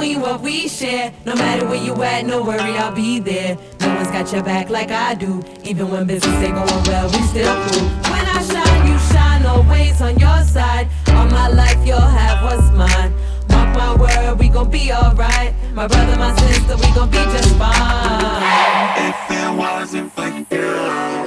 between what we share. No matter where you at, no worry, I'll be there. No one's got your back like I do. Even when business ain't going well, we still cool. When I shine, you shine, always on your side. All my life, you'll have what's mine. Mark my word, we gon' be alright. My brother, my sister, we gon' be just fine. If it wasn't for you